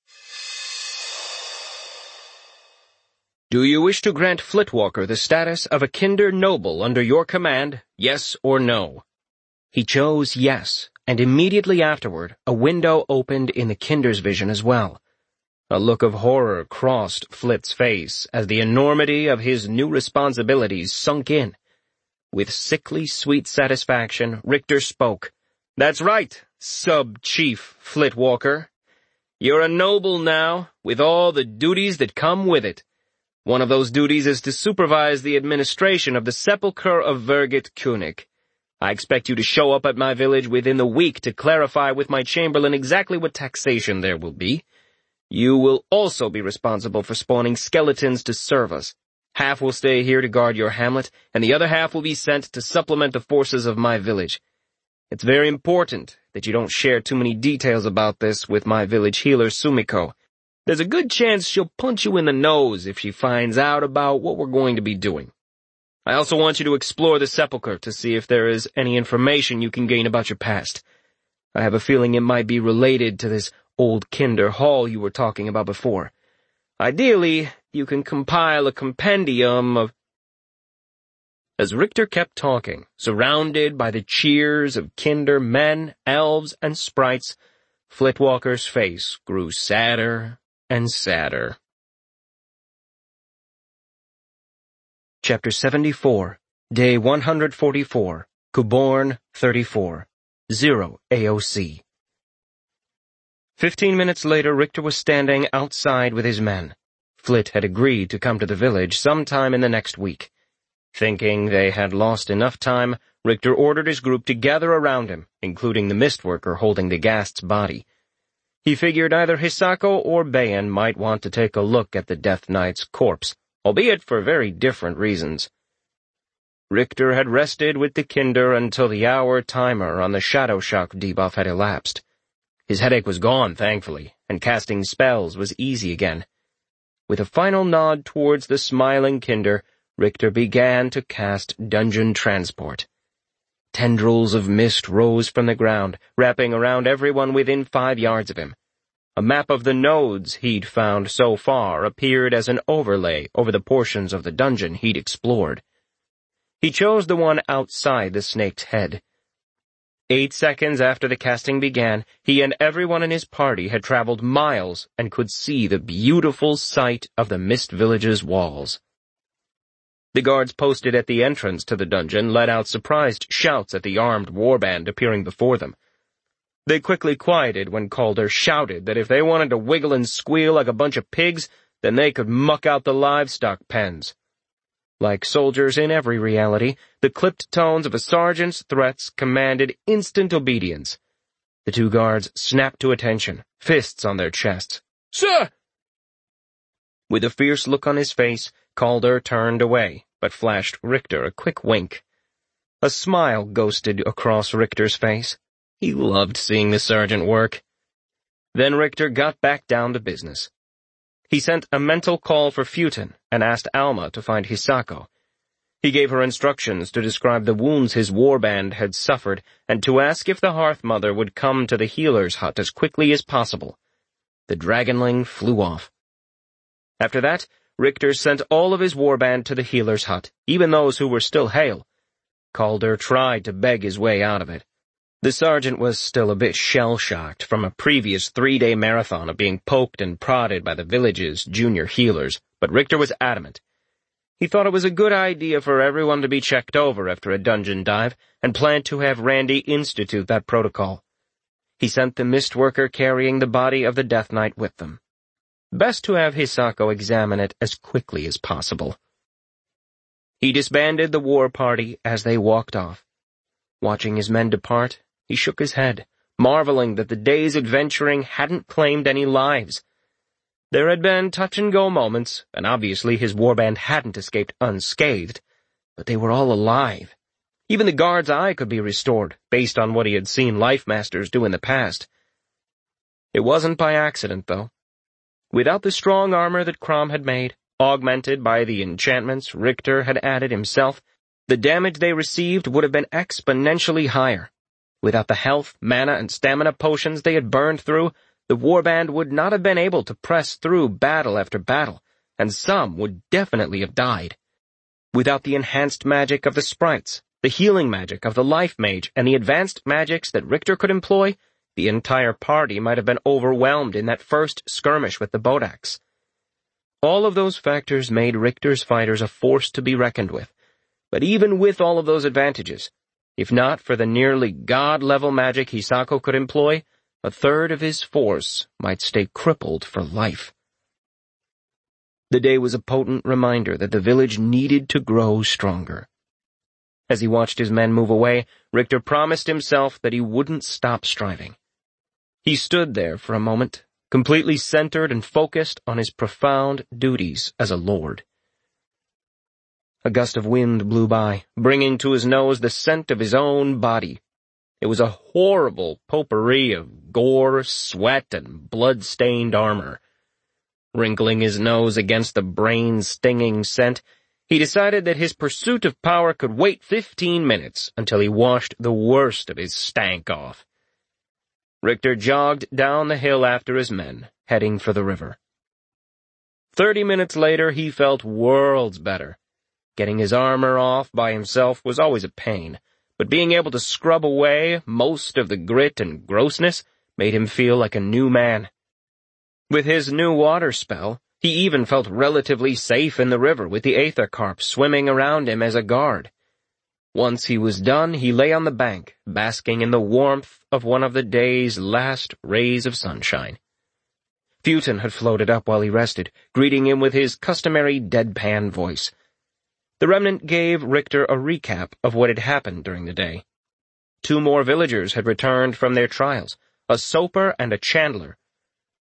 Do you wish to grant Flitwalker the status of a Kinder noble under your command, yes or no? He chose yes, and immediately afterward, a window opened in the Kinder's vision as well. A look of horror crossed Flit's face as the enormity of his new responsibilities sunk in. With sickly sweet satisfaction, Richter spoke. That's right, Sub-Chief Flitwalker. You're a noble now, with all the duties that come with it. One of those duties is to supervise the administration of the sepulchre of Vergit Koenig. I expect you to show up at my village within the week to clarify with my chamberlain exactly what taxation there will be. You will also be responsible for spawning skeletons to serve us. Half will stay here to guard your hamlet, and the other half will be sent to supplement the forces of my village. It's very important that you don't share too many details about this with my village healer, Sumiko. There's a good chance she'll punch you in the nose if she finds out about what we're going to be doing. I also want you to explore the sepulchre to see if there is any information you can gain about your past. I have a feeling it might be related to this old Kinder hall you were talking about before. Ideally, you can compile a compendium of... As Richter kept talking, surrounded by the cheers of Kinder men, elves, and sprites, Flitwalker's face grew sadder and sadder. Chapter seventy-four, Day one hundred forty-four, Kuborn thirty-four, Zero A O C. Fifteen minutes later, Richter was standing outside with his men. Flit had agreed to come to the village sometime in the next week. Thinking they had lost enough time, Richter ordered his group to gather around him, including the Mistworker holding the Ghast's body. He figured either Hisako or Bayan might want to take a look at the Death Knight's corpse, albeit for very different reasons. Richter had rested with the Kinder until the hour timer on the Shadow Shock debuff had elapsed. His headache was gone, thankfully, and casting spells was easy again. With a final nod towards the smiling Kinder, Richter began to cast Dungeon Transport. Tendrils of mist rose from the ground, wrapping around everyone within five yards of him. A map of the nodes he'd found so far appeared as an overlay over the portions of the dungeon he'd explored. He chose the one outside the snake's head. Eight seconds after the casting began, he and everyone in his party had traveled miles and could see the beautiful sight of the Mist Village's walls. The guards posted at the entrance to the dungeon let out surprised shouts at the armed warband appearing before them. They quickly quieted when Calder shouted that if they wanted to wiggle and squeal like a bunch of pigs, then they could muck out the livestock pens. Like soldiers in every reality, the clipped tones of a sergeant's threats commanded instant obedience. The two guards snapped to attention, fists on their chests. "Sir!" With a fierce look on his face, Calder turned away, but flashed Richter a quick wink. A smile ghosted across Richter's face. He loved seeing the sergeant work. Then Richter got back down to business. He sent a mental call for Futon and asked Alma to find Hisako. He gave her instructions to describe the wounds his warband had suffered and to ask if the Hearth Mother would come to the healer's hut as quickly as possible. The dragonling flew off. After that, Richter sent all of his warband to the healer's hut, even those who were still hale. Calder tried to beg his way out of it. The sergeant was still a bit shell-shocked from a previous three-day marathon of being poked and prodded by the village's junior healers, but Richter was adamant. He thought it was a good idea for everyone to be checked over after a dungeon dive, and planned to have Randy institute that protocol. He sent the Mistworker carrying the body of the Death Knight with them. Best to have Hisako examine it as quickly as possible. He disbanded the war party as they walked off. Watching his men depart, he shook his head, marveling that the day's adventuring hadn't claimed any lives. There had been touch-and-go moments, and obviously his warband hadn't escaped unscathed, but they were all alive. Even the guard's eye could be restored, based on what he had seen Life Masters do in the past. It wasn't by accident, though. Without the strong armor that Crom had made, augmented by the enchantments Richter had added himself, the damage they received would have been exponentially higher. Without the health, mana, and stamina potions they had burned through, the warband would not have been able to press through battle after battle, and some would definitely have died. Without the enhanced magic of the sprites, the healing magic of the life mage, and the advanced magics that Richter could employ, the entire party might have been overwhelmed in that first skirmish with the Bodax. All of those factors made Richter's fighters a force to be reckoned with, but even with all of those advantages, if not for the nearly god-level magic Hisako could employ, a third of his force might stay crippled for life. The day was a potent reminder that the village needed to grow stronger. As he watched his men move away, Richter promised himself that he wouldn't stop striving. He stood there for a moment, completely centered and focused on his profound duties as a lord. A gust of wind blew by, bringing to his nose the scent of his own body. It was a horrible potpourri of gore, sweat, and blood-stained armor. Wrinkling his nose against the brain-stinging scent, he decided that his pursuit of power could wait fifteen minutes until he washed the worst of his stank off. Richter jogged down the hill after his men, heading for the river. Thirty minutes later, he felt worlds better. Getting his armor off by himself was always a pain, but being able to scrub away most of the grit and grossness made him feel like a new man. With his new water spell, he even felt relatively safe in the river with the Aether Carp swimming around him as a guard. Once he was done, he lay on the bank, basking in the warmth of one of the day's last rays of sunshine. Futon had floated up while he rested, greeting him with his customary deadpan voice. The remnant gave Richter a recap of what had happened during the day. Two more villagers had returned from their trials, a soper and a chandler,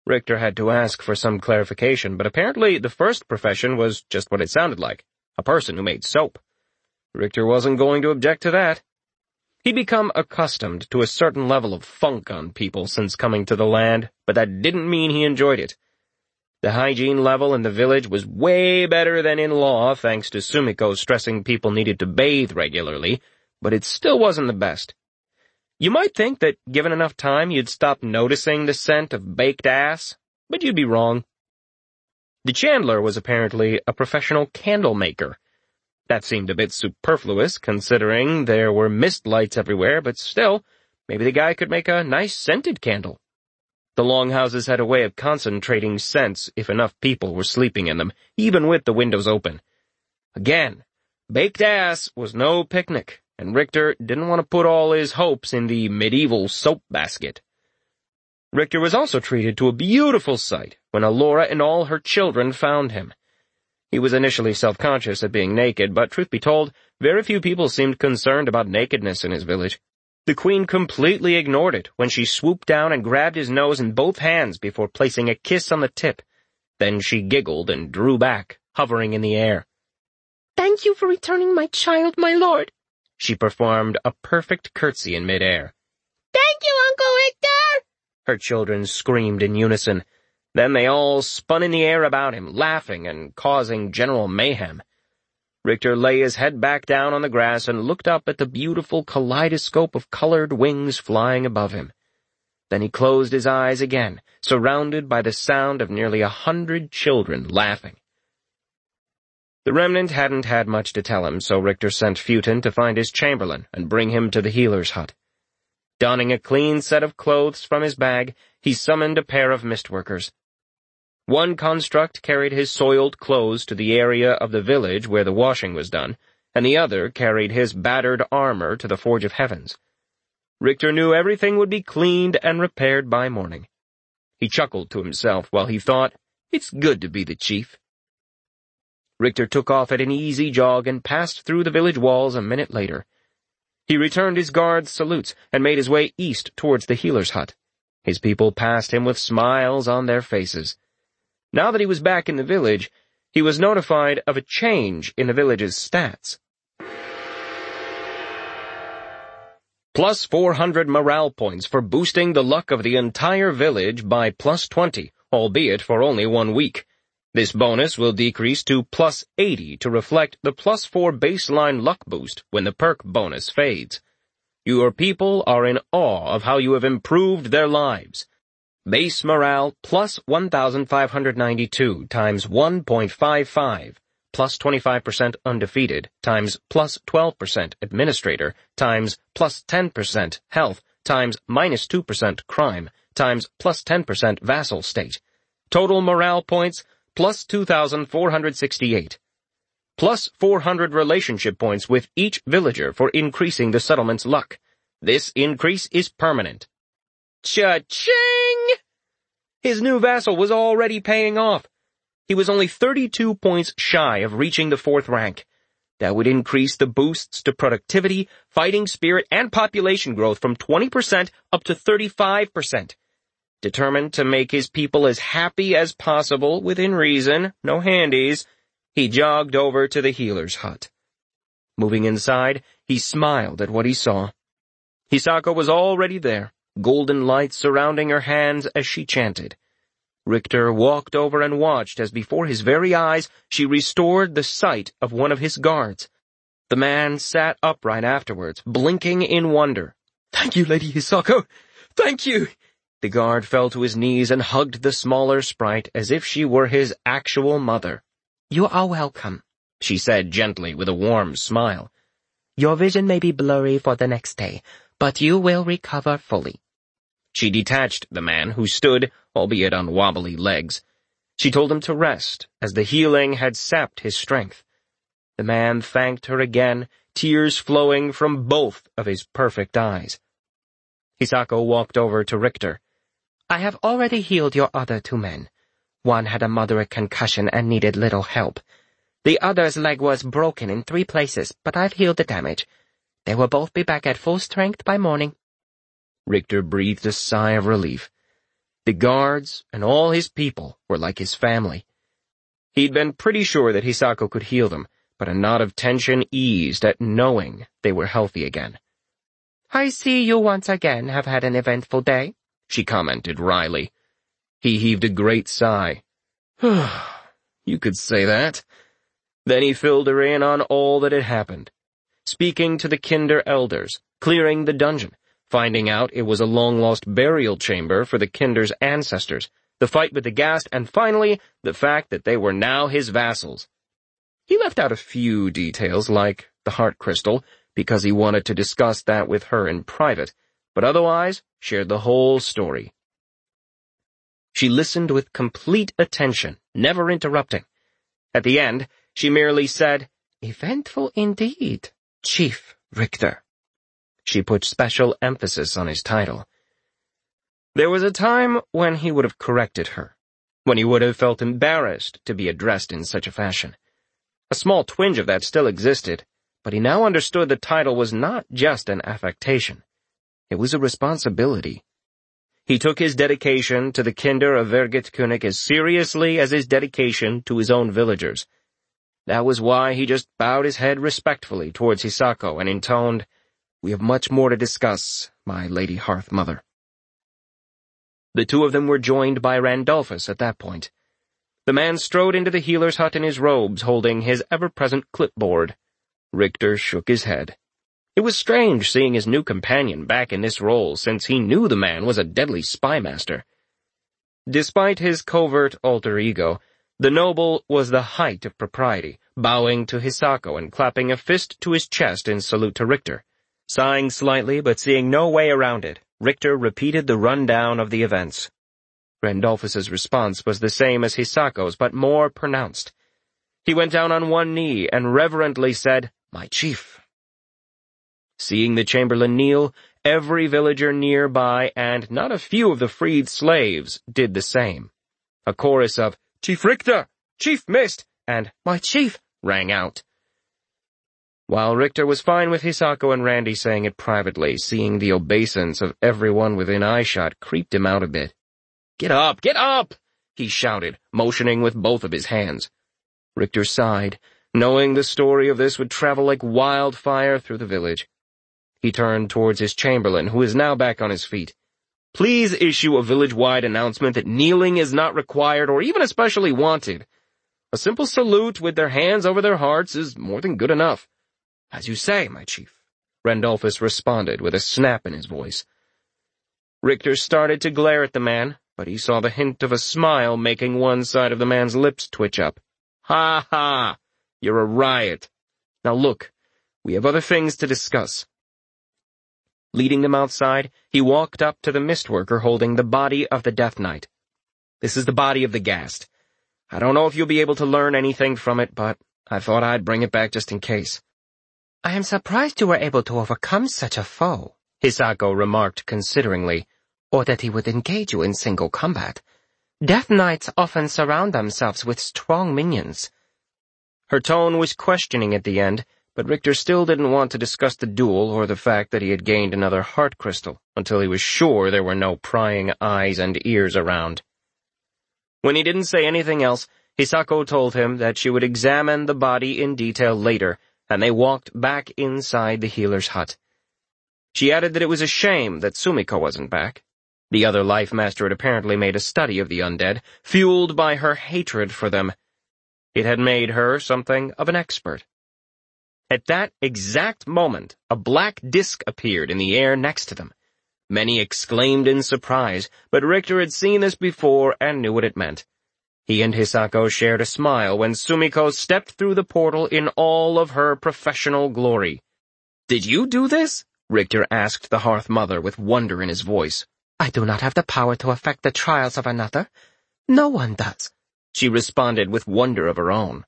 Richter had to ask for some clarification, but apparently the first profession was just what it sounded like, a person who made soap. Richter wasn't going to object to that. He'd become accustomed to a certain level of funk on people since coming to the land, but that didn't mean he enjoyed it. The hygiene level in the village was way better than in law, thanks to Sumiko stressing people needed to bathe regularly, but it still wasn't the best. You might think that given enough time you'd stop noticing the scent of baked ass, but you'd be wrong. The chandler was apparently a professional candle maker. That seemed a bit superfluous, considering there were mist lights everywhere, but still, maybe the guy could make a nice scented candle. The longhouses had a way of concentrating scents if enough people were sleeping in them, even with the windows open. Again, baked ass was no picnic, and Richter didn't want to put all his hopes in the medieval soap basket. Richter was also treated to a beautiful sight when Alora and all her children found him. He was initially self-conscious at being naked, but truth be told, very few people seemed concerned about nakedness in his village. The queen completely ignored it when she swooped down and grabbed his nose in both hands before placing a kiss on the tip. Then she giggled and drew back, hovering in the air. "Thank you for returning my child, my lord." She performed a perfect curtsy in midair. "Thank you, Uncle Richter!" Her children screamed in unison. Then they all spun in the air about him, laughing and causing general mayhem. Richter lay his head back down on the grass and looked up at the beautiful kaleidoscope of colored wings flying above him. Then he closed his eyes again, surrounded by the sound of nearly a hundred children laughing. The remnant hadn't had much to tell him, so Richter sent Futon to find his chamberlain and bring him to the healer's hut. Donning a clean set of clothes from his bag, he summoned a pair of mistworkers. One construct carried his soiled clothes to the area of the village where the washing was done, and the other carried his battered armor to the Forge of Heavens. Richter knew everything would be cleaned and repaired by morning. He chuckled to himself while he thought, "It's good to be the chief." Richter took off at an easy jog and passed through the village walls a minute later. He returned his guard's salutes and made his way east towards the healer's hut. His people passed him with smiles on their faces. Now that he was back in the village, he was notified of a change in the village's stats. Plus four hundred morale points for boosting the luck of the entire village by plus twenty, albeit for only one week. This bonus will decrease to plus eighty to reflect the plus four baseline luck boost when the perk bonus fades. Your people are in awe of how you have improved their lives. Base morale plus one thousand five hundred ninety-two times one point five five, plus twenty-five percent undefeated times plus twelve percent administrator times plus ten percent health times minus two percent crime times plus ten percent vassal state. Total morale points plus two thousand four hundred sixty-eight. Plus four hundred relationship points with each villager for increasing the settlement's luck. This increase is permanent. Cha-ching! His new vassal was already paying off. He was only thirty-two points shy of reaching the fourth rank. That would increase the boosts to productivity, fighting spirit, and population growth from twenty percent up to thirty-five percent. Determined to make his people as happy as possible, within reason, no handies, he jogged over to the healer's hut. Moving inside, he smiled at what he saw. Hisako was already there, golden lights surrounding her hands as she chanted. Richter walked over and watched as before his very eyes she restored the sight of one of his guards. The man sat upright afterwards, blinking in wonder. "Thank you, Lady Hisako! Thank you!" The guard fell to his knees and hugged the smaller sprite as if she were his actual mother. "You are welcome," she said gently with a warm smile. "Your vision may be blurry for the next day, but you will recover fully." She detached the man who stood, albeit on wobbly legs. She told him to rest, as the healing had sapped his strength. The man thanked her again, tears flowing from both of his perfect eyes. Hisako walked over to Richter. "I have already healed your other two men. One had a moderate concussion and needed little help. The other's leg was broken in three places, but I've healed the damage. They will both be back at full strength by morning." Richter breathed a sigh of relief. The guards and all his people were like his family. He'd been pretty sure that Hisako could heal them, but a knot of tension eased at knowing they were healthy again. "I see you once again have had an eventful day," she commented wryly. He heaved a great sigh. You could say that. Then he filled her in on all that had happened, speaking to the Kinder elders, clearing the dungeon, finding out it was a long-lost burial chamber for the Kinder's ancestors, the fight with the Ghast, and finally, the fact that they were now his vassals. He left out a few details, like the heart crystal, because he wanted to discuss that with her in private, but otherwise shared the whole story. She listened with complete attention, never interrupting. At the end, she merely said, "Eventful indeed, Chief Richter." She put special emphasis on his title. There was a time when he would have corrected her, when he would have felt embarrassed to be addressed in such a fashion. A small twinge of that still existed, but he now understood the title was not just an affectation. It was a responsibility. He took his dedication to the Kinder of Vergitkönig as seriously as his dedication to his own villagers. That was why he just bowed his head respectfully towards Hisako and intoned, "We have much more to discuss, my Lady Hearth-Mother." The two of them were joined by Randolphus at that point. The man strode into the healer's hut in his robes, holding his ever-present clipboard. Richter shook his head. It was strange seeing his new companion back in this role, since he knew the man was a deadly spy master. Despite his covert alter ego, the noble was the height of propriety, bowing to Hisako and clapping a fist to his chest in salute to Richter. Sighing slightly but seeing no way around it, Richter repeated the rundown of the events. Randolphus's response was the same as Hisako's, but more pronounced. He went down on one knee and reverently said, "My chief." Seeing the chamberlain kneel, every villager nearby and not a few of the freed slaves did the same. A chorus of, "Chief Richter! Chief Mist!" and "My chief!" rang out. While Richter was fine with Hisako and Randy saying it privately, seeing the obeisance of everyone within eyeshot creeped him out a bit. "Get up! Get up!" he shouted, motioning with both of his hands. Richter sighed, knowing the story of this would travel like wildfire through the village. He turned towards his chamberlain, who is now back on his feet. "Please issue a village-wide announcement that kneeling is not required or even especially wanted. A simple salute with their hands over their hearts is more than good enough." "As you say, my chief," Randolphus responded with a snap in his voice. Richter started to glare at the man, but he saw the hint of a smile making one side of the man's lips twitch up. "Ha ha! You're a riot. Now look, we have other things to discuss." Leading them outside, he walked up to the mistworker holding the body of the Death Knight. "This is the body of the Ghast. I don't know if you'll be able to learn anything from it, but I thought I'd bring it back just in case." "I am surprised you were able to overcome such a foe," Hisako remarked consideringly, "or that he would engage you in single combat. Death Knights often surround themselves with strong minions." Her tone was questioning at the end, but Richter still didn't want to discuss the duel or the fact that he had gained another heart crystal until he was sure there were no prying eyes and ears around. When he didn't say anything else, Hisako told him that she would examine the body in detail later, and they walked back inside the healer's hut. She added that it was a shame that Sumiko wasn't back. The other Life Master had apparently made a study of the undead, fueled by her hatred for them. It had made her something of an expert. At that exact moment, a black disk appeared in the air next to them. Many exclaimed in surprise, but Richter had seen this before and knew what it meant. He and Hisako shared a smile when Sumiko stepped through the portal in all of her professional glory. "Did you do this?" Richter asked the Hearth-Mother with wonder in his voice. "I do not have the power to affect the trials of another. No one does," she responded with wonder of her own.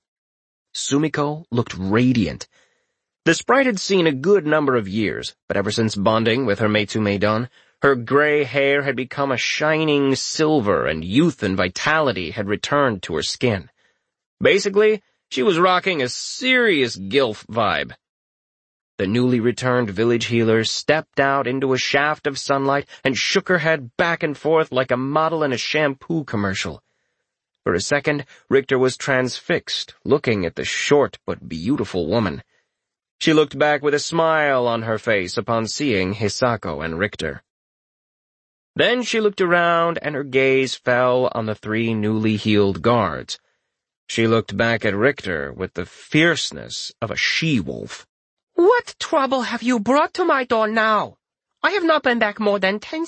Sumiko looked radiant. The sprite had seen a good number of years, but ever since bonding with her Metsu-Meidon, her gray hair had become a shining silver and youth and vitality had returned to her skin. Basically, she was rocking a serious gilf vibe. The newly returned village healer stepped out into a shaft of sunlight and shook her head back and forth like a model in a shampoo commercial. For a second, Richter was transfixed, looking at the short but beautiful woman. She looked back with a smile on her face upon seeing Hisako and Richter. Then she looked around and her gaze fell on the three newly healed guards. She looked back at Richter with the fierceness of a she-wolf. What trouble have you brought to my door now? I have not been back more than ten